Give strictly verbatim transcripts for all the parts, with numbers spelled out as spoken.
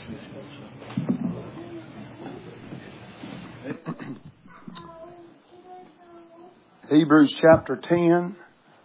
Hebrews chapter ten.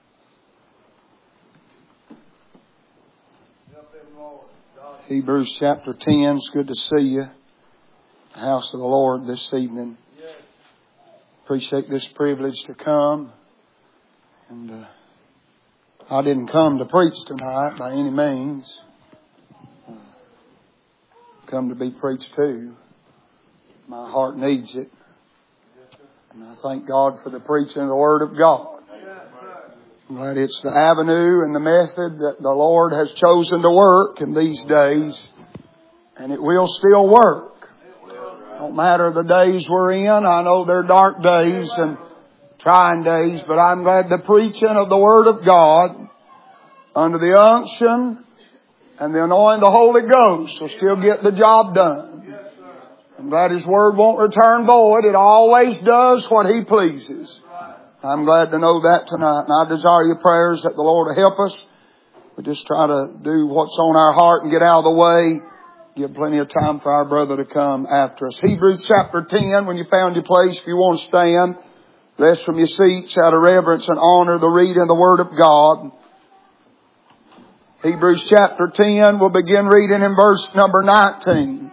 Hebrews chapter ten. It's good to see you. The house of the Lord this evening. Appreciate this privilege to come. And uh, I didn't come to preach tonight by any means. Uh, come to be preached to. My heart needs it. And I thank God for the preaching of the Word of God. I'm glad it's the avenue and the method that the Lord has chosen to work in these days. And it will still work. Don't matter the days we're in. I know they're dark days and trying days. But I'm glad the preaching of the Word of God under the unction and the anointing of the Holy Ghost will still get the job done. I'm glad His Word won't return void. It always does what He pleases. I'm glad to know that tonight. And I desire your prayers that the Lord will help us. We just try to do what's on our heart and get out of the way. Give plenty of time for our brother to come after us. Hebrews chapter ten, when you found your place, if you want to stand, rest from your seats out of reverence and honor the reading of the Word of God. Hebrews chapter ten, we'll begin reading in verse number nineteen.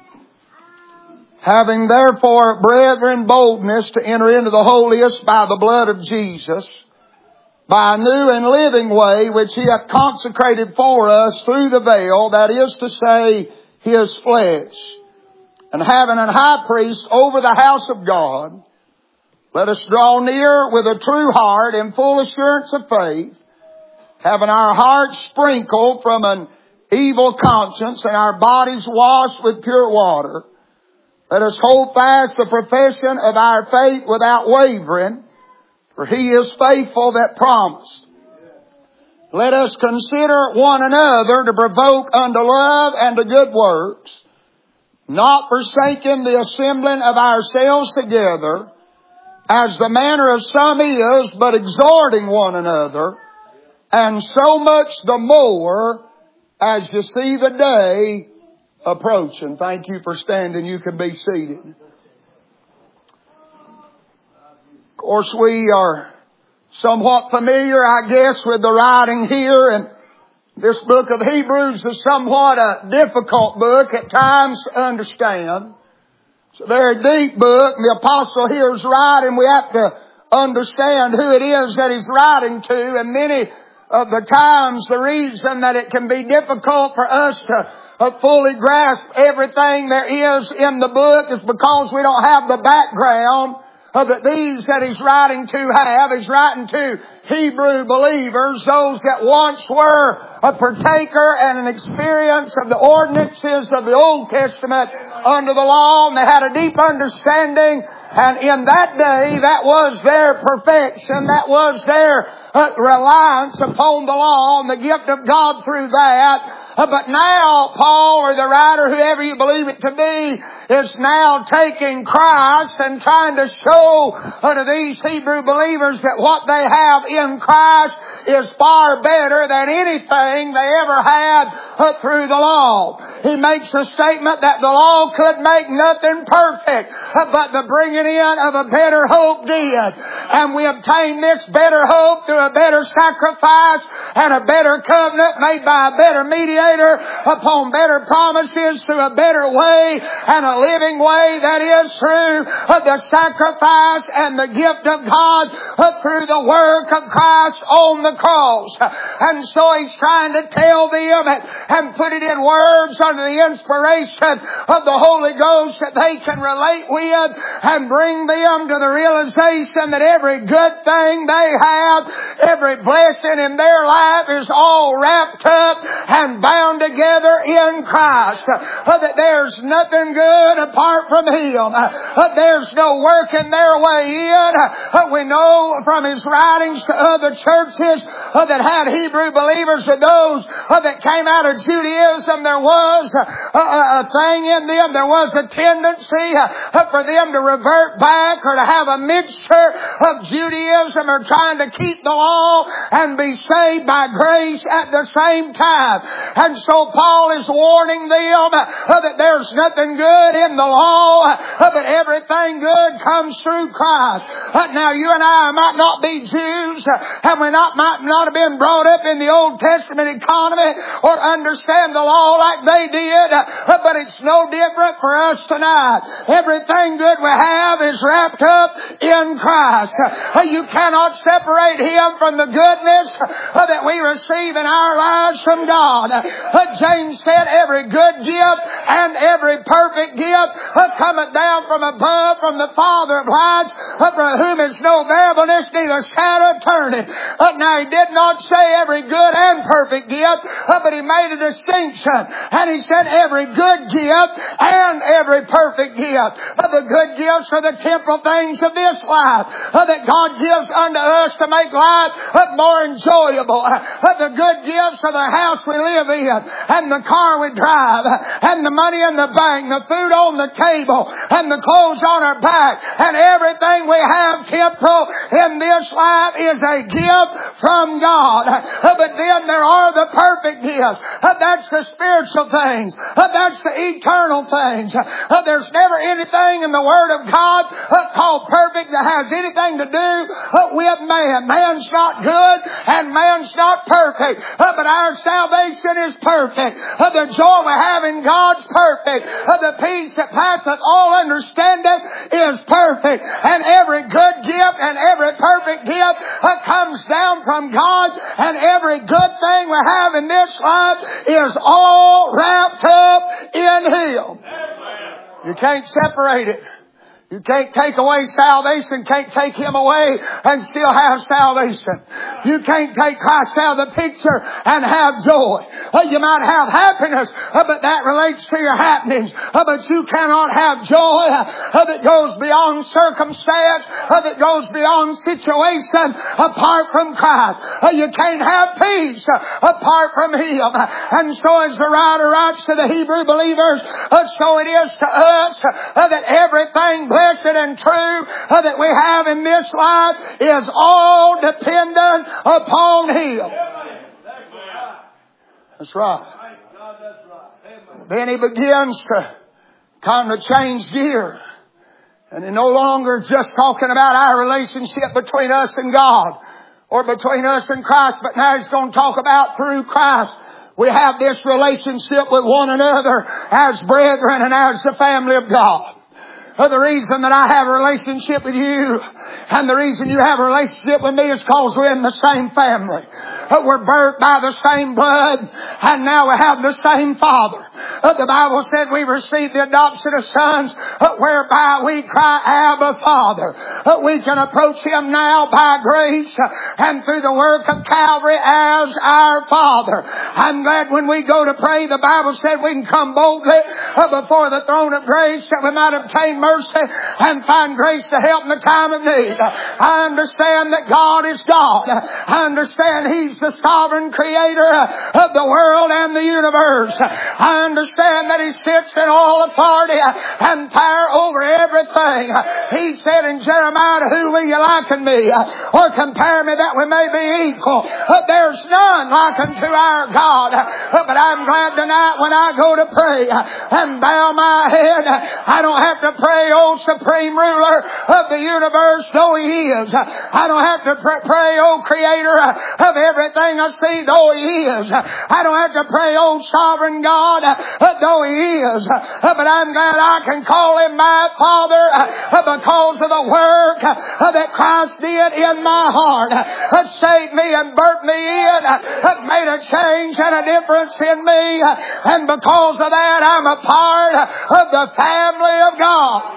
Having therefore, brethren, boldness to enter into the holiest by the blood of Jesus, by a new and living way which He hath consecrated for us through the veil, that is to say, His flesh. And having an high priest over the house of God, let us draw near with a true heart and full assurance of faith, having our hearts sprinkled from an evil conscience and our bodies washed with pure water. Let us hold fast the profession of our faith without wavering, for He is faithful that promised. Let us consider one another to provoke unto love and to good works, not forsaking the assembling of ourselves together, as the manner of some is, but exhorting one another, and so much the more as you see the day approaching. Thank you for standing. You can be seated. Of course, we are somewhat familiar, I guess, with the writing here. And this book of Hebrews is somewhat a difficult book at times to understand. It's a very deep book. The apostle here is writing. We have to understand who it is that he's writing to. And many of the times, the reason that it can be difficult for us to Uh, fully grasp everything there is in the book is because we don't have the background uh, that these that he's writing to have. He's writing to Hebrew believers, those that once were a partaker and an experience of the ordinances of the Old Testament under the law, and they had a deep understanding. And in that day, that was their perfection. That was their uh, reliance upon the law and the gift of God through that. Uh, but now, Paul or the writer, whoever you believe it to be, is now taking Christ and trying to show uh, to these Hebrew believers that what they have in Christ is far better than anything they ever had uh, through the law. He makes a statement that the law could make nothing perfect, uh, but the bringing in of a better hope did. And we obtain this better hope through a better sacrifice and a better covenant made by a better mediator upon better promises through a better way and a living way that is through uh, the sacrifice and the gift of God uh, through the work of Christ on the cross. And so he's trying to tell them and, and put it in words under the inspiration of the Holy Ghost that they can relate with and bring them to the realization that every good thing they have, every blessing in their life is all wrapped up and bound together in Christ. Uh, that there's nothing good apart from Him. Uh, there's no working their way in. Uh, we know from his writings to other churches uh, that had Hebrew believers and those uh, that came out of Judaism, there was uh, a, a thing in them. There was a tendency uh, for them to revert back or to have a mixture of Judaism or trying to keep the law and be saved by grace at the same time. And so Paul is warning them uh, that there's nothing good in the law, uh, but everything good comes through Christ. Uh, now you and I might not be Jews, uh, and we not, might not have been brought up in the Old Testament economy or understand the law like they did, uh, but it's no different for us tonight. Everything good we have is wrapped up in Christ. Uh, you cannot separate Him from the goodness uh, that we receive in our lives from God. Uh, James said, every good gift and every perfect gift uh, cometh down from above, from the Father of lights, uh, from whom is no variableness, neither shadow of turning. Uh, now he did not say every good and perfect gift, uh, but he made a distinction. And he said every good gift and every perfect gift. Uh, the good gifts are the temporal things of this life uh, that God gives unto us to make life uh, more enjoyable. Uh, the good gifts are the house we live in, and the car we drive, and the money in the bank, the food on the table, and the clothes on our back, and everything we have temporal in this life is a gift from God. Uh, but then there are the perfect gifts. Uh, that's the spiritual things. Uh, that's the eternal things. Uh, there's never anything in the Word of God uh, called perfect that has anything to do uh, with man. Man's not good and man's not perfect. Uh, but our salvation is perfect. Uh, the joy we have in God's perfect. Uh, the peace that passeth all understanding is perfect. And every good gift and every perfect gift uh, comes down from God. And every good thing we have in this life is all wrapped up in Him. You can't separate it. You can't take away salvation, can't take Him away and still have salvation. You can't take Christ out of the picture and have joy. Uh, you might have happiness, uh, but that relates to your happenings. Uh, but you cannot have joy uh, that goes beyond circumstance, uh, that goes beyond situation apart from Christ. Uh, you can't have peace uh, apart from Him. And so as the writer writes to the Hebrew believers, uh, so it is to us uh, that everything blessed and true uh, that we have in this life is all dependent upon Him. That's right. Then he begins to kind of change gear. And he's no longer just talking about our relationship between us and God or between us and Christ, but now he's going to talk about through Christ we have this relationship with one another as brethren and as the family of God. Uh, the reason that I have a relationship with you and the reason you have a relationship with me is because we're in the same family. Uh, we're birthed by the same blood and now we have the same Father. Uh, the Bible said we received the adoption of sons uh, whereby we cry, Abba, Father. Uh, we can approach Him now by grace uh, and through the work of Calvary as our Father. I'm glad when we go to pray, the Bible said we can come boldly uh, before the throne of grace that we might obtain mercy and find grace to help in the time of need. I understand that God is God. I understand He's the sovereign creator of the world and the universe. I understand that He sits in all authority and power over everything. He said in Jeremiah, who will you liken me or compare me that we may be equal? There's none like unto our God. But I'm glad tonight when I go to pray and bow my head, I don't have to pray, oh supreme ruler of the universe, though He is. I don't have to pray, pray oh creator of everything I see, though He is. I don't have to pray, oh sovereign God, though He is. But I'm glad I can call Him my Father because of the work that Christ did in my heart. Saved me and birthed me in, made a change and a difference in me. And because of that, I'm a part of the family of God.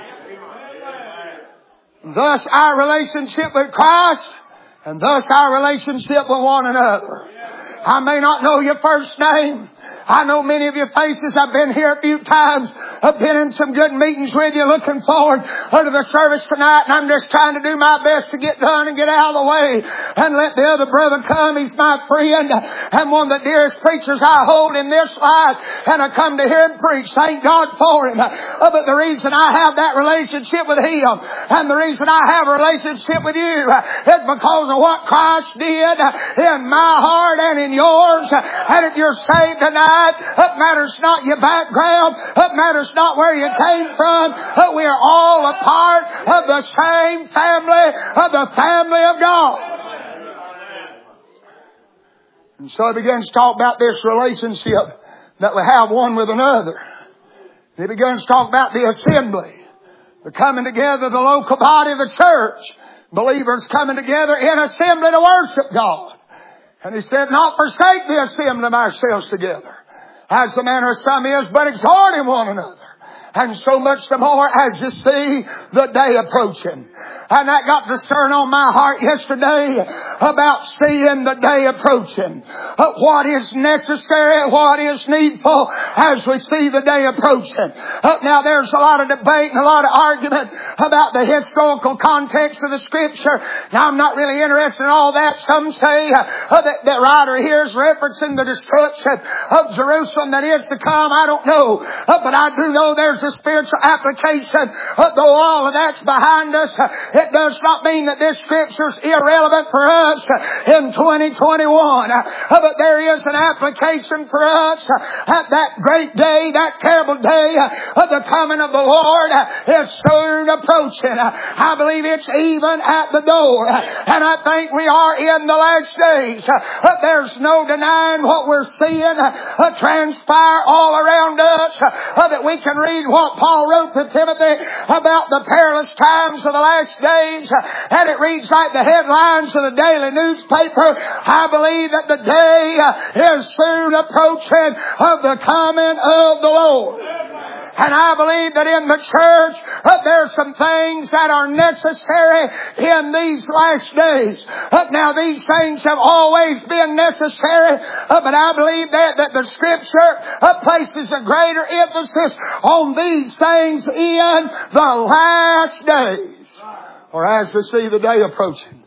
Thus our relationship with Christ and thus our relationship with one another. I may not know your first name. I know many of your faces. I've been here a few times. I've been in some good meetings with you, looking forward to the service tonight, and I'm just trying to do my best to get done and get out of the way and let the other brother come. He's my friend and one of the dearest preachers I hold in this life, and I come to hear him preach. Thank God for him. Uh, but the reason I have that relationship with him and the reason I have a relationship with you is because of what Christ did in my heart and in yours. And if you're saved tonight, it matters not your background. It matters not where you came from. But we are all a part of the same family, of the family of God. And so he begins to talk about this relationship that we have one with another. He begins to talk about the assembly, the coming together, the local body of the church, believers coming together in assembly to worship God. And he said, not forsake the assembly of ourselves together, as the manner of some is, but exhorting one another. And so much the more as you see the day approaching. And that got to stirring on my heart yesterday about seeing the day approaching. Uh, what is necessary, what is needful as we see the day approaching. Uh, now there's a lot of debate and a lot of argument about the historical context of the Scripture. Now I'm not really interested in all that. Some say uh, that the writer here is referencing the destruction of Jerusalem that is to come. I don't know. Uh, but I do know there's a spiritual application. Uh, though all of that's behind us, uh, it does not mean that this Scripture is irrelevant for us in twenty twenty-one. Uh, but there is an application for us uh, at that great day, that terrible day uh, of the coming of the Lord uh, is soon approaching. Uh, I believe it's even at the door. Uh, and I think we are in the last days. Uh, there's no denying what we're seeing uh, transpire all around us. Uh, that we can read what Paul wrote to Timothy about the perilous times of the last days. And it reads like the headlines of the daily newspaper. I believe that the day is soon approaching of the coming of the Lord. And I believe that in the church, uh, there are some things that are necessary in these last days. Uh, now, these things have always been necessary, uh, but I believe that, that the Scripture uh, places a greater emphasis on these things in the last days. Or as we see the day approaching.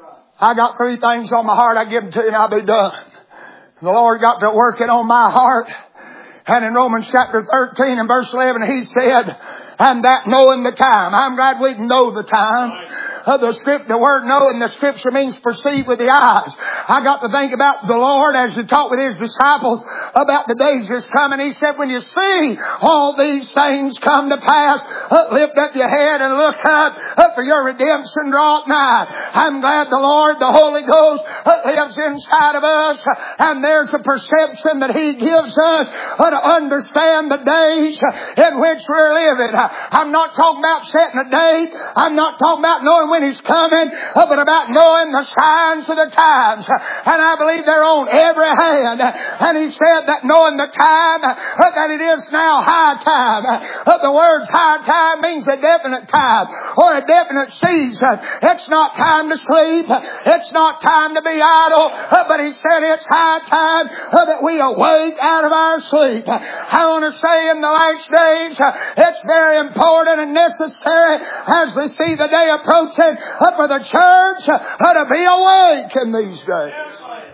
I got three things on my heart. I give them to you and I'll be done. The Lord got to working on my heart. And in Romans chapter thirteen and verse eleven, he said, and that knowing the time. I'm glad we know the time. Uh, the script, the word know in the Scripture means perceive with the eyes. I got to think about the Lord as he talked with his disciples about the days that's coming. He said, when you see all these things come to pass, uh, lift up your head and look up, uh, for your redemption draweth nigh. I'm glad the Lord, the Holy Ghost, uh, lives inside of us, uh, and there's a perception that he gives us uh, to understand the days uh, in which we're living. Uh, I'm not talking about setting a date. I'm not talking about knowing when he's coming, uh, but about knowing the signs of the times. Uh, and I believe they're on every hand. Uh, and he said that knowing the time, uh, that it is now high time. Uh, the word high time means a definite time or a definite season. It's not time to sleep. It's not time to be idle. Uh, but he said it's high time uh, that we awake out of our sleep. Uh, I want to say in the last days, uh, it's very important and necessary as we see the day approaching uh, for the church uh, to be awake in these days.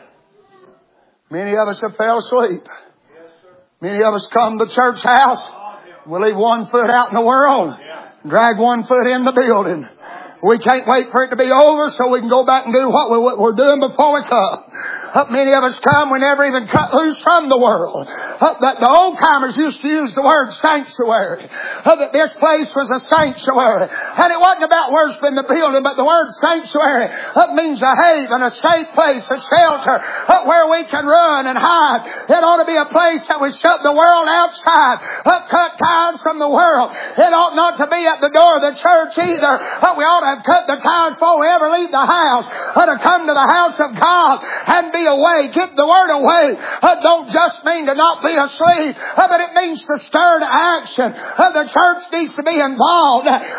Many of us have fell asleep. Many of us come to the church house. We leave one foot out in the world, drag one foot in the building. We can't wait for it to be over so we can go back and do what, we, what we're doing before we come. Uh, many of us come, we never even cut loose from the world. Uh, the, the old timers used to use the word sanctuary. Uh, that this place was a sanctuary. And it wasn't about worshiping the building, but the word sanctuary uh, means a haven, a safe place, a shelter uh, where we can run and hide. It ought to be a place that we shut the world outside, uh, cut ties from the world. It ought not to be at the door of the church either. Uh, we ought to have cut the ties before we ever leave the house, uh, to come to the house of God and be away. Get the word away. Uh, don't just mean to not be asleep, uh, but it means to stir to action. Uh, the church needs to be involved. Uh, the church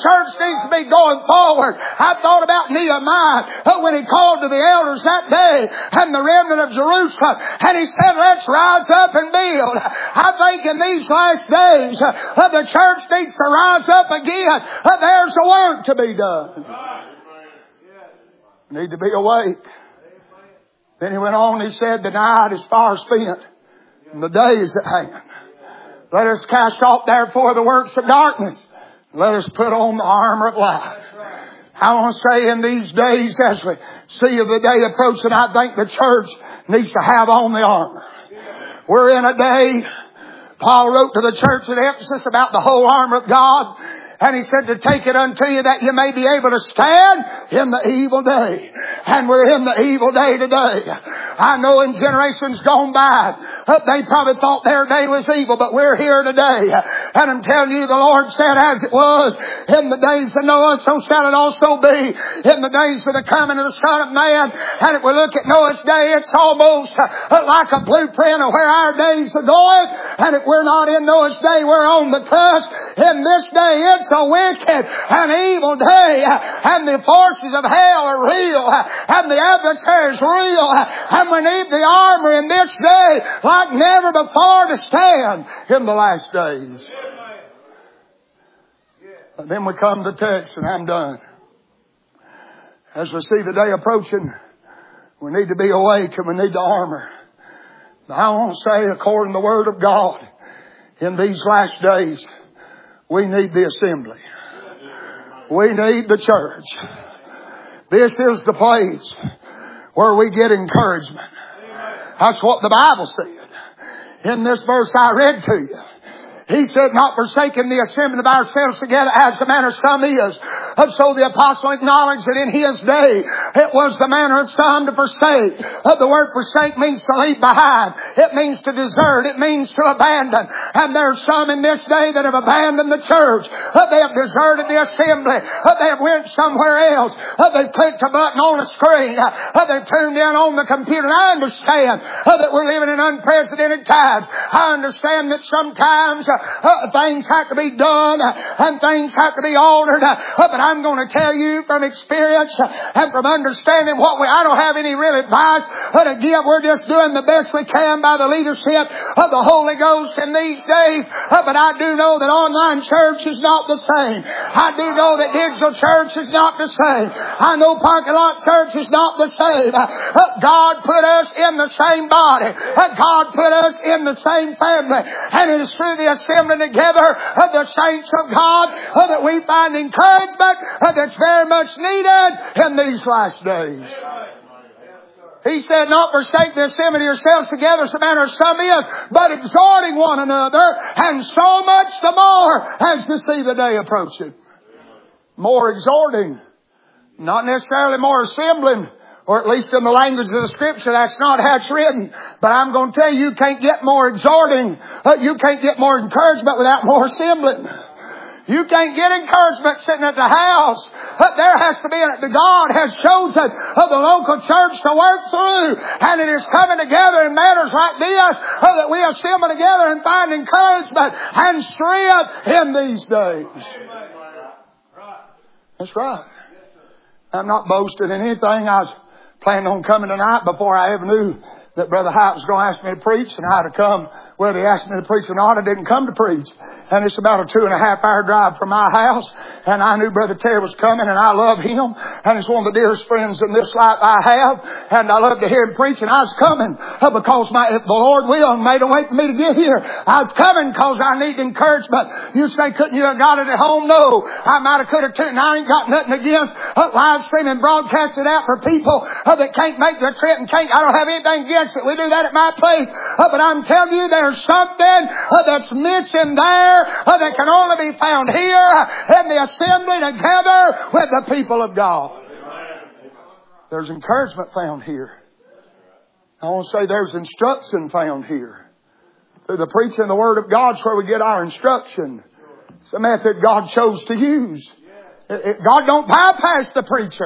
church needs to be going forward. I thought about Nehemiah when he called to the elders that day and the remnant of Jerusalem, and he said, let's rise up and build. I think in these last days, uh, the church needs to rise up again. Uh, there's a work to be done. Need to be awake. Then he went on, he said, the night is far spent, and the day is at hand. Let us cast off therefore the works of darkness. Let us put on the armor of light. I want to say in these days, as we see of the day approaching, I think the church needs to have on the armor. We're in a day, Paul wrote to the church at Ephesus about the whole armor of God. And he said to take it unto you that you may be able to stand in the evil day. And we're in the evil day today. I know in generations gone by, they probably thought their day was evil, but we're here today. And I'm telling you, the Lord said, as it was in the days of Noah, so shall it also be in the days of the coming of the Son of Man. And if we look at Noah's day, it's almost like a blueprint of where our days are going. And if we're not in Noah's day, we're on the cusp. In this day, it's a wicked and evil day, and the forces of hell are real, and the adversary is real, and we need the armor in this day like never before to stand in the last days. And then we come to the text, and I'm done. As we see the day approaching, we need to be awake and we need the armor. Now, I want to say, according to the Word of God, in these last days, we need the assembly. We need the church. This is the place where we get encouragement. That's what the Bible said. In this verse I read to you, he said, not forsaking the assembling of ourselves together as the manner of some is. And so the apostle acknowledged that in his day it was the manner of some to forsake. The word forsake means to leave behind. It means to desert. It means to abandon. And there's some in this day that have abandoned the church. They have deserted the assembly. They have went somewhere else. They've clicked a button on a screen. They've tuned in on the computer. And I understand that we're living in unprecedented times. I understand that sometimes Uh, things have to be done uh, and things have to be altered. Uh, but I'm going to tell you from experience uh, and from understanding what we, I don't have any real advice uh, to give. We're just doing the best we can by the leadership of the Holy Ghost in these days. Uh, but I do know that online church is not the same. I do know that digital church is not the same. I know parking lot church is not the same. Uh, uh, God put us in the same body. Uh, God put us in the same family. And it is through the assembling together of the saints of God uh, that we find encouragement uh, that's very much needed in these last days. He said, not forsake the assembling of yourselves together as the manner of some is, but exhorting one another, and so much the more as to see the day approaching. More exhorting, not necessarily more assembling. Or at least in the language of the Scripture, that's not how it's written. But I'm going to tell you, you can't get more exhorting. Uh, you can't get more encouragement without more assembling. You can't get encouragement sitting at the house. But there has to be, a, God has chosen uh, the local church to work through. And it is coming together in matters like this uh, that we assemble together and find encouragement and strength in these days. That's right. I'm not boasting in anything. I was planned on coming tonight before I ever knew that Brother Hyatt was going to ask me to preach, and I had to come whether he asked me to preach or not. I didn't come to preach. And it's about a two and a half hour drive from my house. And I knew Brother Terry was coming, and I love him. And he's one of the dearest friends in this life I have. And I love to hear him preach. And I was coming because my, if the Lord will and made a way for me to get here. I was coming because I need encouragement. You say, couldn't you have got it at home? No. I might have could have too. And I ain't got nothing against uh, live streaming, broadcasting out for people uh, that can't make the trip and can't. I don't have anything against it. We do that at my place. Uh, but I'm telling you, there's something uh, that's missing there uh, that can only be found here uh, in the assembly together with the people of God. There's encouragement found here. I want to say there's instruction found here. Through the preaching of the Word of God is where we get our instruction. It's the method God chose to use. It, it, God don't bypass the preacher.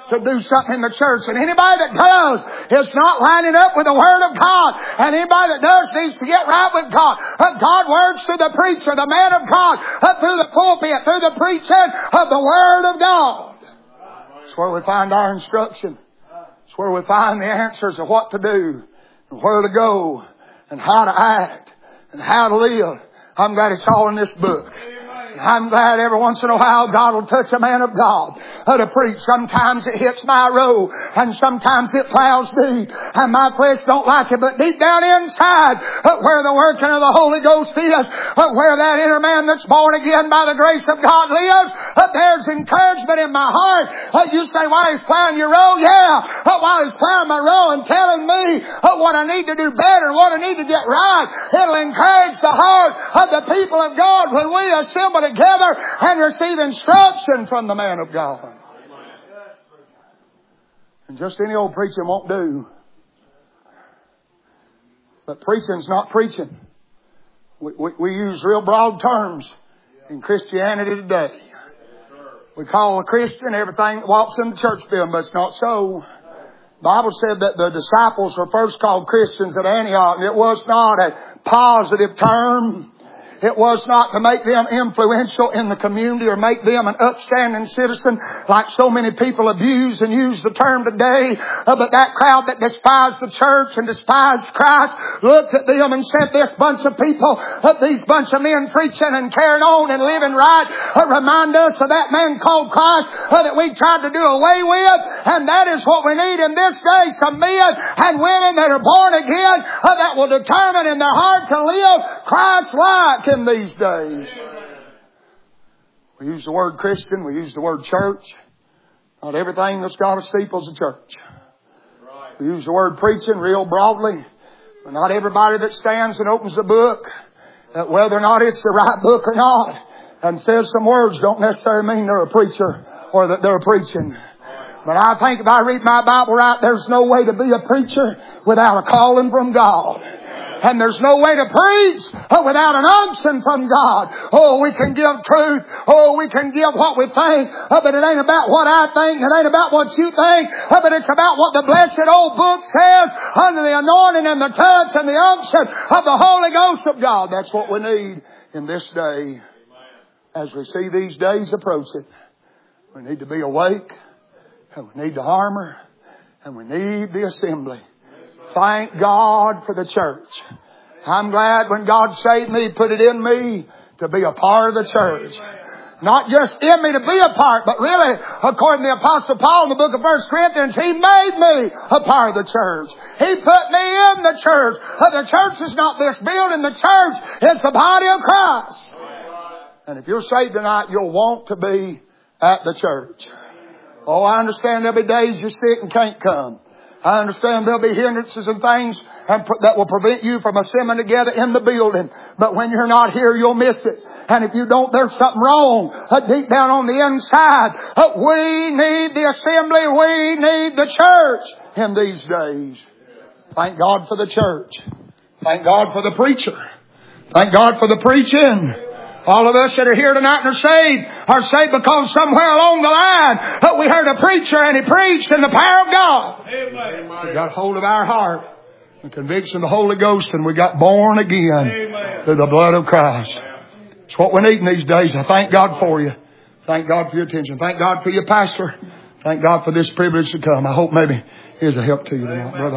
to do something in the church. And anybody that does is not lining up with the Word of God. And anybody that does needs to get right with God. God works through the preacher, the man of God, through the pulpit, through the preaching of the Word of God. That's where we find our instruction. It's where we find the answers of what to do, and where to go, and how to act, and how to live. I'm glad it's all in this book. I'm glad every once in a while God will touch a man of God to preach. Sometimes it hits my row, and sometimes it plows deep, and my flesh don't like it. But deep down inside, where the working of the Holy Ghost is, where that inner man that's born again by the grace of God lives, there's encouragement in my heart. You say, while he's plowing your row? Yeah, while he's plowing my row and telling me what I need to do better, what I need to get right, it'll encourage the heart of the people of God when we assemble together and receive instruction from the man of God. And just any old preaching won't do. But preaching's not preaching. We, we, we use real broad terms in Christianity today. We call a Christian everything that walks in the church building, but it's not so. The Bible said that the disciples were first called Christians at Antioch, and it was not a positive term. It was not to make them influential in the community or make them an upstanding citizen like so many people abuse and use the term today. Uh, but that crowd that despised the church and despised Christ looked at them and said, this bunch of people, uh, these bunch of men preaching and carrying on and living right, uh, remind us of that man called Christ uh, that we tried to do away with. And that is what we need in this day. Some men and women that are born again uh, that will determine in their heart to live Christ-like in these days. We use the word Christian, we use the word church. Not everything that's got a steeple is a church. We use the word preaching real broadly. But not everybody that stands and opens the book, that whether or not it's the right book or not, and says some words don't necessarily mean they're a preacher or that they're preaching. But I think if I read my Bible right, there's no way to be a preacher without a calling from God. And there's no way to preach without an unction from God. Oh, we can give truth. Oh, we can give what we think. But it ain't about what I think. It ain't about what you think. But it's about what the blessed old book says under the anointing and the touch and the unction of the Holy Ghost of God. That's what we need in this day. As we see these days approaching, we need to be awake. And we need the armor. And we need the assembly. Thank God for the church. I'm glad when God saved me, put it in me to be a part of the church. Not just in me to be a part, but really, according to the Apostle Paul in the book of First Corinthians, He made me a part of the church. He put me in the church. But the church is not this building. The church is the body of Christ. And if you're saved tonight, you'll want to be at the church. Oh, I understand there'll be days you're sick and can't come. I understand there'll be hindrances and things that will prevent you from assembling together in the building. But when you're not here, you'll miss it. And if you don't, there's something wrong uh, deep down on the inside. Uh, we need the assembly. We need the church in these days. Thank God for the church. Thank God for the preacher. Thank God for the preaching. All of us that are here tonight and are saved are saved because somewhere along the line uh, we heard a preacher and he preached in the power of God. Amen. He got hold of our heart, the conviction of the Holy Ghost, and we got born again. Amen. Through the blood of Christ. It's what we need in these days. I thank God for you. Thank God for your attention. Thank God for your pastor. Thank God for this privilege to come. I hope maybe it is a help to you tonight, brother.